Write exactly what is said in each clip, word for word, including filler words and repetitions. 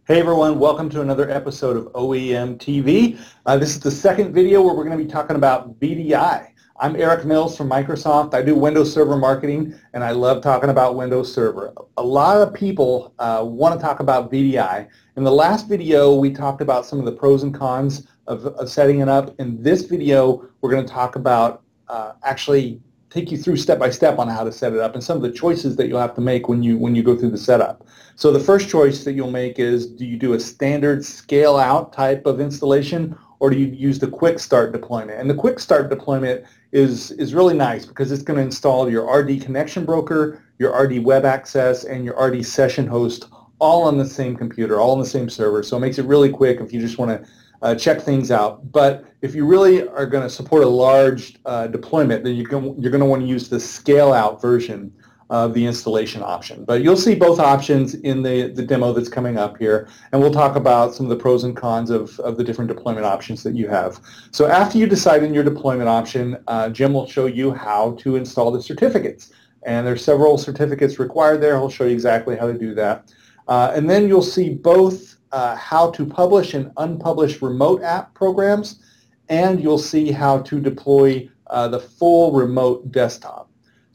Hey everyone, welcome to another episode of O E M T V. Uh, this is the second video where we're going to be talking about V D I. I'm Eric Mills from Microsoft. I do Windows Server marketing and I love talking about Windows Server. A lot of people uh, want to talk about V D I. In the last video we talked about some of the pros and cons of, of setting it up. In this video we're going to talk about uh, actually take you through step by step on how to set it up and some of the choices that you'll have to make when you when you go through the setup. So the first choice that you'll make is, do you do a standard scale out type of installation, or do you use the quick start deployment? And the quick start deployment is is really nice because it's going to install your R D connection broker, your R D web access, and your R D session host all on the same computer, all on the same server. So it makes it really quick if you just want to Uh, check things out. But if you really are going to support a large uh, deployment, then you can, you're going to want to use the scale out version of the installation option. But you'll see both options in the, the demo that's coming up here, and we'll talk about some of the pros and cons of, of the different deployment options that you have. So after you decide on your deployment option, uh, Jim will show you how to install the certificates. And there's several certificates required there. He'll show you exactly how to do that. Uh, and then you'll see both Uh, how to publish and unpublish remote app programs, and you'll see how to deploy uh, the full remote desktop.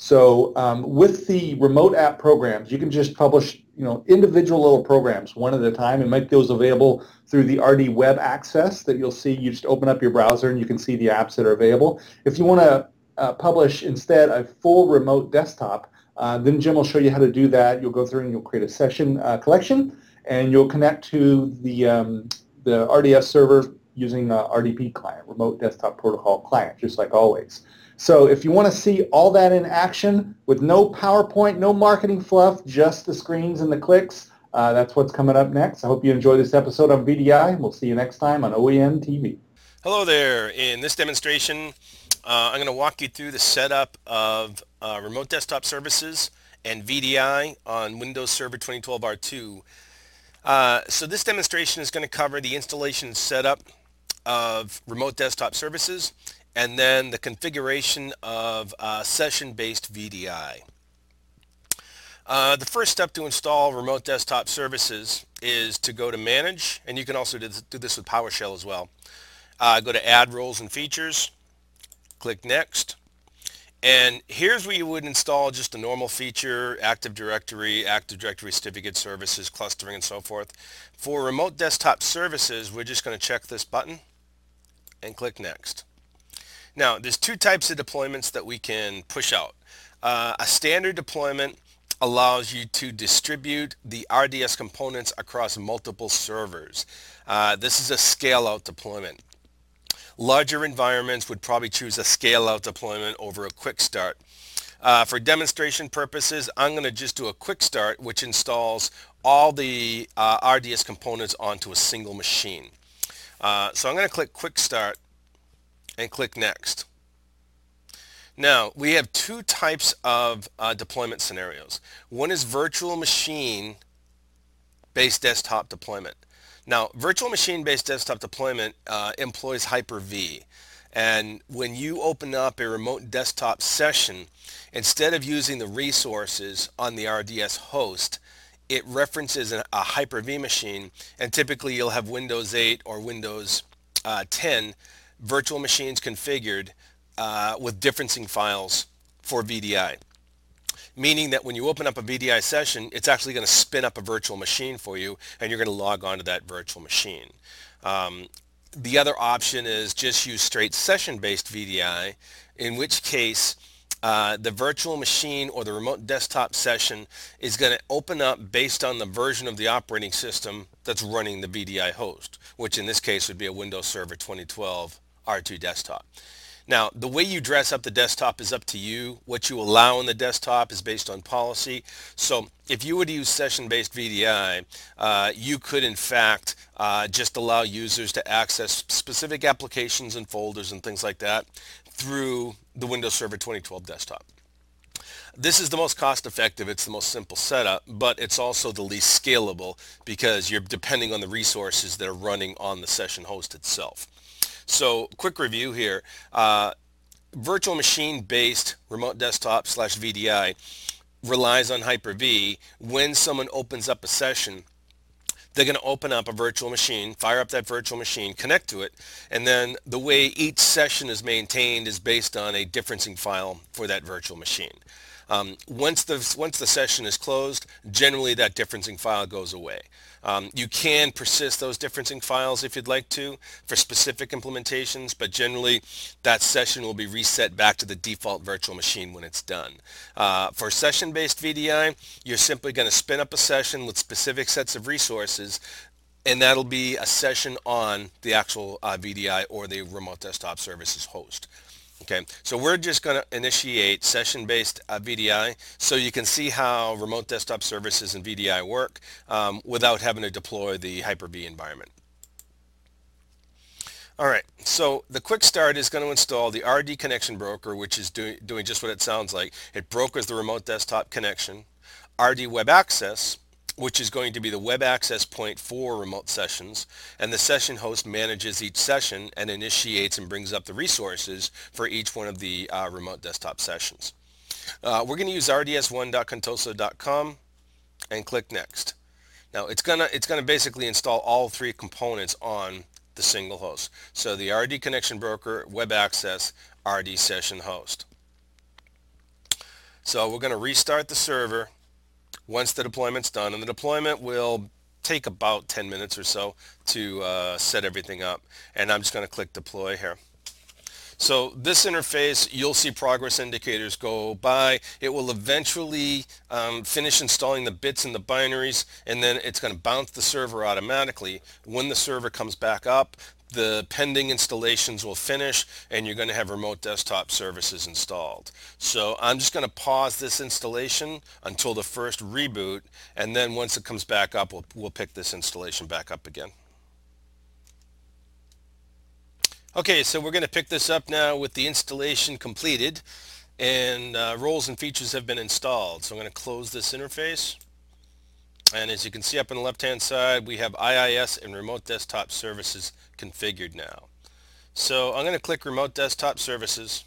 So um, with the remote app programs, you can just publish you know, individual little programs one at a time and make those available through the R D web access that you'll see. You just open up your browser and you can see the apps that are available. If you want to uh, publish instead a full remote desktop, uh, then Jim will show you how to do that. You'll go through and you'll create a session uh, collection, and you'll connect to the um, the R D S server using uh, R D P client, Remote Desktop Protocol client, just like always. So if you want to see all that in action with no PowerPoint, no marketing fluff, just the screens and the clicks, uh, that's what's coming up next. I hope you enjoy this episode on V D I. We'll see you next time on O E M T V. Hello there. In this demonstration, uh, I'm going to walk you through the setup of uh, Remote Desktop Services and V D I on Windows Server twenty twelve R two. Uh, so this demonstration is going to cover the installation and setup of Remote Desktop Services and then the configuration of uh, session-based V D I. Uh, the first step to install Remote Desktop Services is to go to Manage, and you can also do this, do this with PowerShell as well. Uh, go to Add Roles and Features, click Next. And here's where you would install just a normal feature, Active Directory, Active Directory Certificate Services, clustering, and so forth. For Remote Desktop Services, we're just going to check this button and click Next. Now, there's two types of deployments that we can push out. Uh, a standard deployment allows you to distribute the R D S components across multiple servers. Uh, this is a scale-out deployment. Larger environments would probably choose a scale-out deployment over a quick start. Uh, for demonstration purposes, I'm going to just do a quick start, which installs all the uh, R D S components onto a single machine. Uh, so I'm going to click Quick Start and click Next. Now, we have two types of uh, deployment scenarios. One is virtual machine-based desktop deployment. Now, virtual machine-based desktop deployment uh, employs Hyper-V. And when you open up a remote desktop session, instead of using the resources on the R D S host, it references a, a Hyper-V machine, and typically you'll have Windows eight or Windows uh, ten virtual machines configured uh, with differencing files for V D I. Meaning that when you open up a V D I session, it's actually going to spin up a virtual machine for you, and you're going to log on to that virtual machine. Um, the other option is just use straight session-based V D I, in which case uh, the virtual machine or the remote desktop session is going to open up based on the version of the operating system that's running the V D I host, which in this case would be a Windows Server twenty twelve R two desktop. Now, the way you dress up the desktop is up to you. What you allow in the desktop is based on policy. So if you were to use session-based V D I, uh, you could, in fact, uh, just allow users to access specific applications and folders and things like that through the Windows Server twenty twelve desktop. This is the most cost-effective, it's the most simple setup, but it's also the least scalable because you're depending on the resources that are running on the session host itself. So, quick review here. Uh, virtual machine-based remote desktop slash V D I relies on Hyper-V. When someone opens up a session, they're going to open up a virtual machine, fire up that virtual machine, connect to it, and then the way each session is maintained is based on a differencing file for that virtual machine. Um, once the once the session is closed, generally that differencing file goes away. Um, you can persist those differencing files if you'd like to for specific implementations, but generally that session will be reset back to the default virtual machine when it's done. Uh, for session-based V D I, you're simply going to spin up a session with specific sets of resources, and that'll be a session on the actual uh, V D I or the remote desktop services host. Okay, so we're just going to initiate session-based uh, V D I so you can see how remote desktop services and V D I work um, without having to deploy the Hyper-V environment. All right, so the quick start is going to install the R D connection broker, which is do doing just what it sounds like. It brokers the remote desktop connection. R D Web Access, which is going to be the web access point for remote sessions, and the session host manages each session and initiates and brings up the resources for each one of the uh, remote desktop sessions. Uh, we're going to use r d s one dot contoso dot com and click Next. Now it's gonna it's gonna basically install all three components on the single host. So the R D connection broker, web access, R D session host. So we're going to restart the server once the deployment's done, and the deployment will take about ten minutes or so to uh, set everything up. And I'm just going to click deploy here. So this interface, you'll see progress indicators go by. It will eventually um, finish installing the bits and the binaries, and then it's going to bounce the server automatically. When the server comes back up, the pending installations will finish, and you're going to have remote desktop services installed. So I'm just going to pause this installation until the first reboot, and then once it comes back up, we'll, we'll pick this installation back up again. Okay, so we're going to pick this up now with the installation completed, and uh, roles and features have been installed. So I'm going to close this interface, and as you can see up on the left hand side, we have I I S and remote desktop services configured now. So I'm going to click remote desktop services.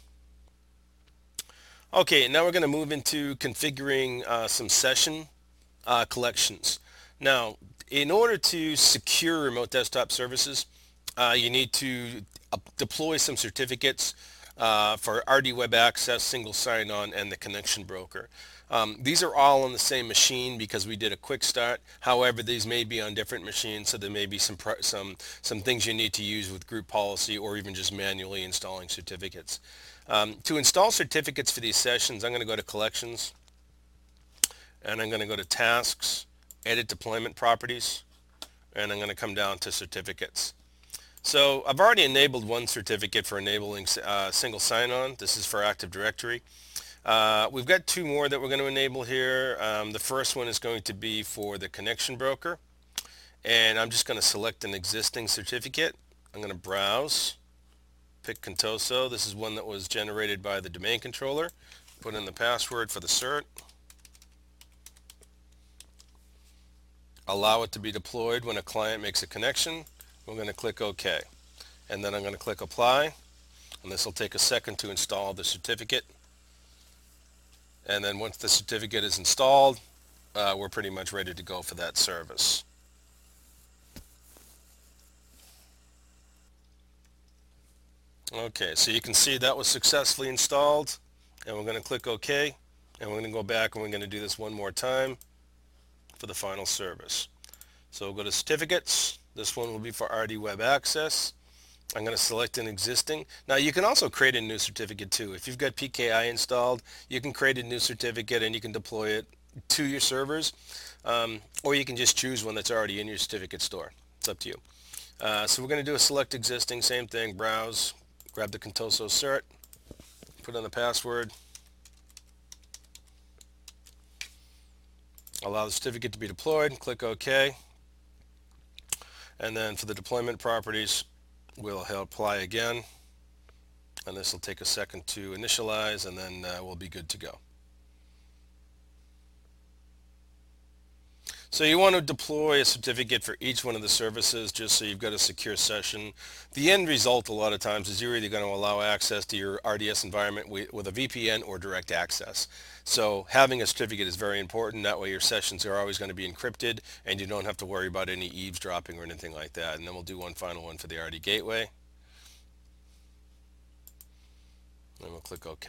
Okay, now we're going to move into configuring uh, some session uh, collections. Now, in order to secure remote desktop services, uh, you need to uh, deploy some certificates uh, for R D Web Access, single sign-on, and the connection broker. Um, these are all on the same machine because we did a quick start. However, these may be on different machines, so there may be some some some things you need to use with group policy or even just manually installing certificates. Um, to install certificates for these sessions, I'm going to go to Collections, and I'm going to go to Tasks, Edit Deployment Properties, and I'm going to come down to Certificates. So I've already enabled one certificate for enabling uh, single sign-on. This is for Active Directory. Uh, we've got two more that we're going to enable here. Um, the first one is going to be for the connection broker, and I'm just going to select an existing certificate. I'm going to browse, pick Contoso. This is one that was generated by the domain controller. Put in the password for the cert. Allow it to be deployed when a client makes a connection. We're going to click OK, and then I'm going to click Apply, and this will take a second to install the certificate. And then once the certificate is installed, uh, we're pretty much ready to go for that service. Okay, so you can see that was successfully installed, and we're going to click OK, and we're going to go back and we're going to do this one more time for the final service. So we'll go to Certificates. This one will be for R D Web Access. I'm going to select an existing. Now you can also create a new certificate too. If you've got P K I installed, you can create a new certificate and you can deploy it to your servers, um, or you can just choose one that's already in your certificate store. It's up to you. Uh, so we're going to do a select existing, same thing, browse, grab the Contoso cert, put in the password, allow the certificate to be deployed, click OK, and then for the deployment properties, we'll apply again, and this will take a second to initialize, and then uh, we'll be good to go. So you want to deploy a certificate for each one of the services just so you've got a secure session. The end result a lot of times is you're either going to allow access to your R D S environment with a V P N or direct access. So having a certificate is very important. That way your sessions are always going to be encrypted and you don't have to worry about any eavesdropping or anything like that. And then we'll do one final one for the R D gateway. And we'll click OK.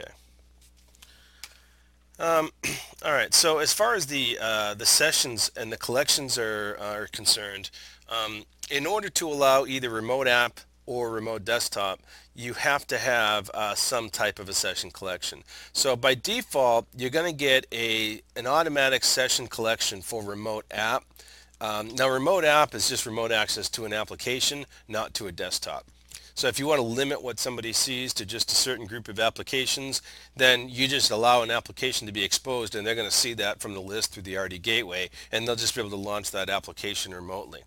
Um, all right. So as far as the uh, the sessions and the collections are are concerned, um, in order to allow either remote app or remote desktop, you have to have uh, some type of a session collection. So by default, you're going to get a an automatic session collection for remote app. Um, now, remote app is just remote access to an application, not to a desktop. So if you want to limit what somebody sees to just a certain group of applications, then you just allow an application to be exposed and they're going to see that from the list through the R D gateway and they'll just be able to launch that application remotely.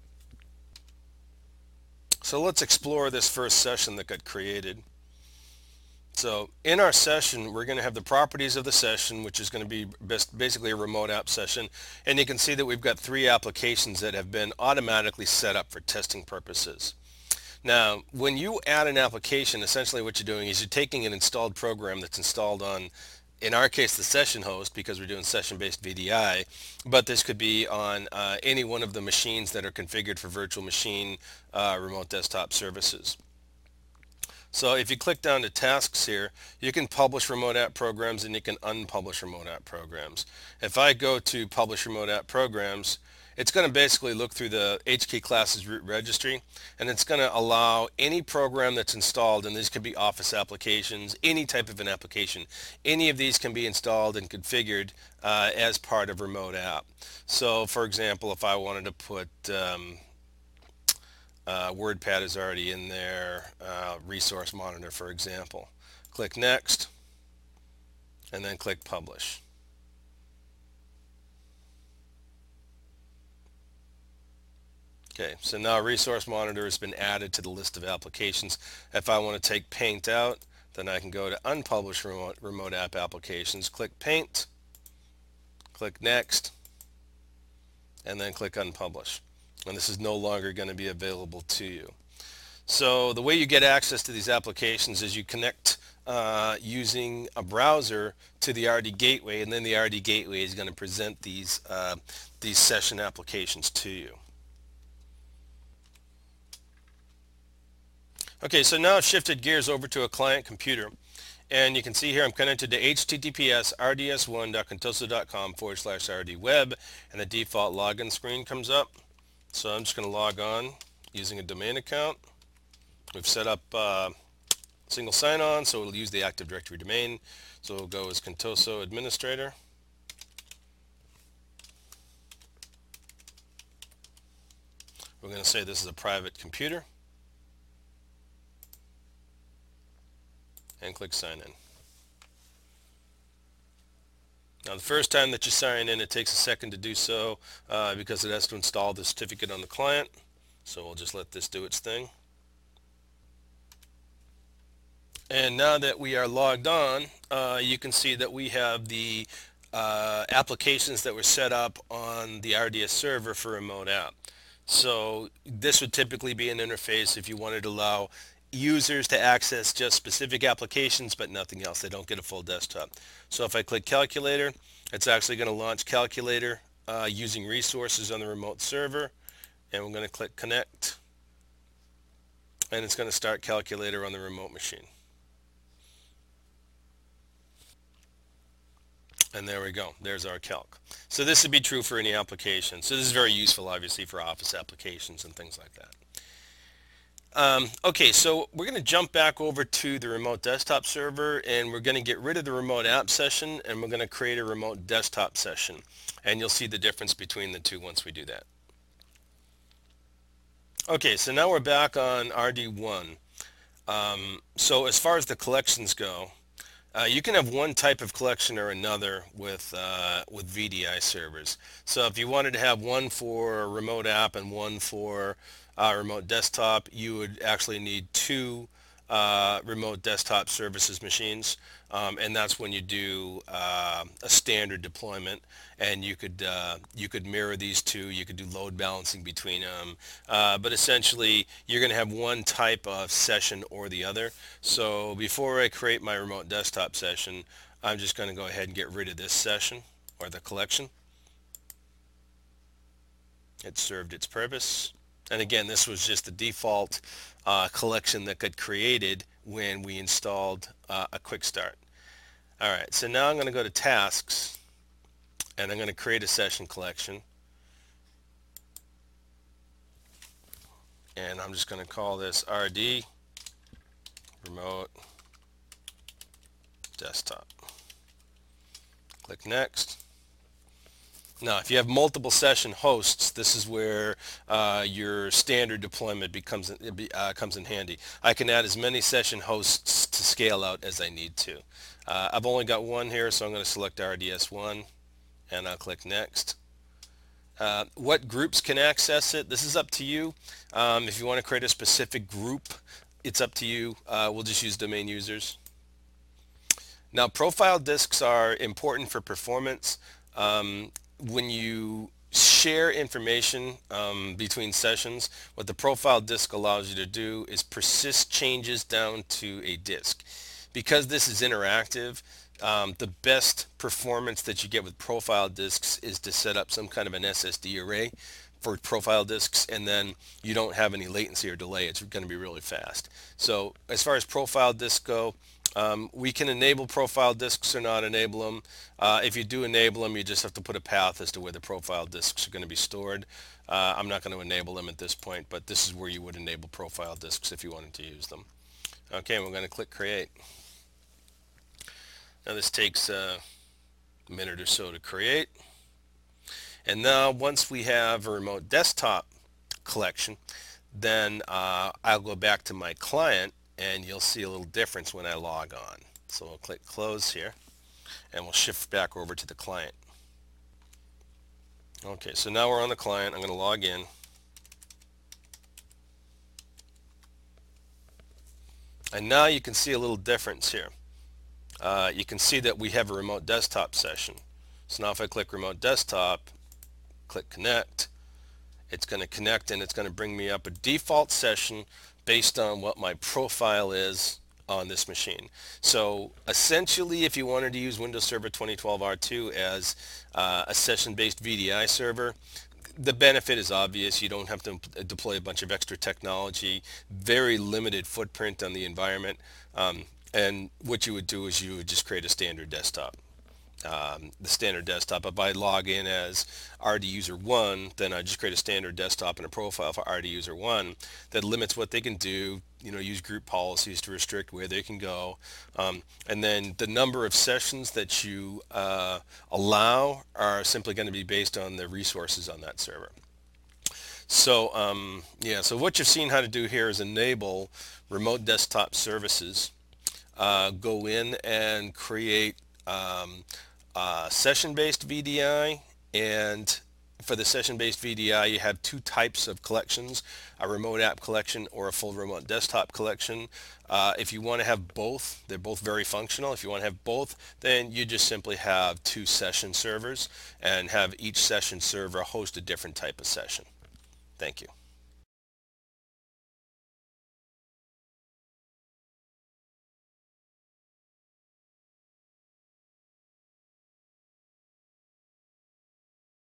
So let's explore this first session that got created. So in our session, we're going to have the properties of the session, which is going to be best, basically a remote app session. And you can see that we've got three applications that have been automatically set up for testing purposes. Now, when you add an application, essentially what you're doing is you're taking an installed program that's installed on, in our case, the session host, because we're doing session-based V D I, but this could be on uh, any one of the machines that are configured for virtual machine uh, remote desktop services. So if you click down to tasks here, you can publish remote app programs and you can unpublish remote app programs. If I go to publish remote app programs, it's going to basically look through the H K classes root registry and it's going to allow any program that's installed, and these could be Office applications, any type of an application. Any of these can be installed and configured uh, as part of remote app. So for example, if I wanted to put um, uh, WordPad is already in there, uh, Resource Monitor for example. Click Next and then click Publish. Okay, so now Resource Monitor has been added to the list of applications. If I want to take Paint out, then I can go to Unpublish Remote, remote App Applications, click Paint, click Next, and then click Unpublish. And this is no longer going to be available to you. So the way you get access to these applications is you connect uh, using a browser to the R D gateway, and then the R D gateway is going to present these, uh, these session applications to you. Okay, so now I've shifted gears over to a client computer, and you can see here I'm connected to H T T P S R D S one dot contoso dot com forward slash R D web, and the default login screen comes up. So I'm just going to log on using a domain account. We've set up uh, single sign-on, so it'll use the Active Directory domain. So we'll go as Contoso Administrator. We're going to say this is a private computer. And click sign in. Now the first time that you sign in, it takes a second to do so uh, because it has to install the certificate on the client. So we'll just let this do its thing. And now that we are logged on, uh, you can see that we have the uh, applications that were set up on the R D S server for remote app. So this would typically be an interface if you wanted to allow users to access just specific applications but nothing else. They don't get a full desktop. So if I click Calculator, it's actually going to launch Calculator uh, using resources on the remote server, and we're going to click Connect, and it's going to start Calculator on the remote machine. And there we go. There's our calc. So this would be true for any application. So this is very useful obviously for Office applications and things like that. Um, okay, so we're going to jump back over to the remote desktop server, and we're going to get rid of the remote app session, and we're going to create a remote desktop session. And you'll see the difference between the two once we do that. Okay, so now we're back on R D one. Um, so as far as the collections go, uh, you can have one type of collection or another with, uh, with V D I servers. So if you wanted to have one for remote app and one for Uh, remote desktop, you would actually need two uh, remote desktop services machines, um, and that's when you do uh, a standard deployment, and you could uh, you could mirror these two. You could do load balancing between them, uh, but essentially you're going to have one type of session or the other. So before I create my remote desktop session, I'm just going to go ahead and get rid of this session or the collection. It served its purpose. And again, this was just the default uh, collection that got created when we installed uh, a quick start. All right, so now I'm going to go to tasks, and I'm going to create a session collection. And I'm just going to call this R D remote desktop. Click next. Now, if you have multiple session hosts, this is where uh, your standard deployment becomes uh, comes in handy. I can add as many session hosts to scale out as I need to. Uh, I've only got one here, so I'm going to select R D S one, and I'll click next. Uh, what groups can access it? This is up to you. Um, if you want to create a specific group, it's up to you. Uh, we'll just use domain users. Now, profile disks are important for performance. Um, when you share information um, between sessions, what the profile disk allows you to do is persist changes down to a disk. Because this is interactive, um, the best performance that you get with profile disks is to set up some kind of an S S D array for profile disks, and then you don't have any latency or delay. It's going to be really fast. So as far as profile disks go, Um, we can enable profile disks or not enable them. Uh, if you do enable them, you just have to put a path as to where the profile disks are going to be stored. Uh, I'm not going to enable them at this point, but this is where you would enable profile disks if you wanted to use them. Okay, we're going to click create. Now this takes a minute or so to create. And now once we have a remote desktop collection, then uh, I'll go back to my client, and you'll see a little difference when I log on. So we'll click close here, and we'll shift back over to the client. Okay, so now we're on the client. I'm going to log in. And now you can see a little difference here. Uh, you can see that we have a remote desktop session. So now if I click remote desktop, click connect, it's going to connect, and it's going to bring me up a default session based on what my profile is on this machine. So essentially, if you wanted to use Windows Server twenty twelve R two as uh, a session-based V D I server, the benefit is obvious. You don't have to deploy a bunch of extra technology, very limited footprint on the environment, um, and what you would do is you would just create a standard desktop. Um, the standard desktop. If I log in as R D user one, then I just create a standard desktop and a profile for R D user one that limits what they can do, you know, use group policies to restrict where they can go. Um, and then the number of sessions that you uh, allow are simply going to be based on the resources on that server. So um, yeah, so what you've seen how to do here is enable remote desktop services, uh, go in and create um, Uh, session-based V D I, and for the session-based V D I you have two types of collections, a remote app collection or a full remote desktop collection. Uh, if you want to have both, they're both very functional. If you want to have both, then you just simply have two session servers and have each session server host a different type of session. Thank you.